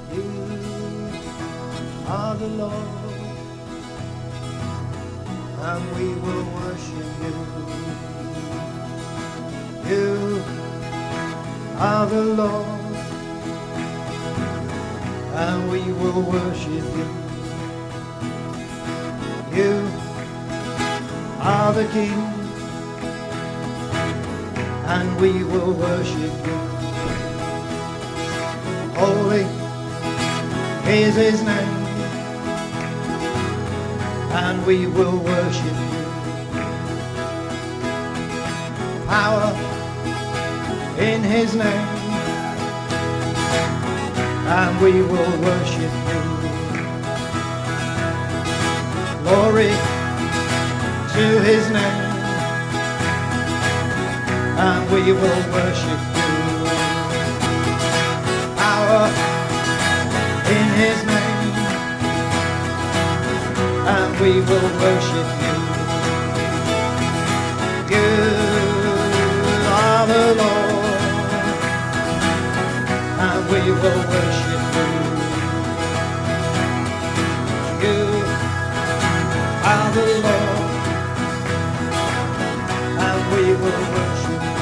You are the Lord, and we will worship you. You are the Lord, and we will worship you. You are the King, and we will worship you. Holy is his name, and we will worship you. Power in his name, and we will worship you. Glory to his name, and we will worship you. Power in his name, and we will worship you. You are the Lord, and we will worship you. You are the Lord, and we will worship you.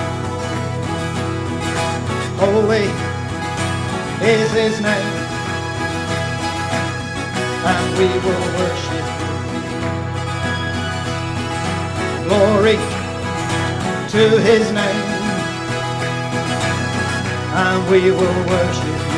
Holy is his name, and we will worship you. Glory to his name, and we will worship you.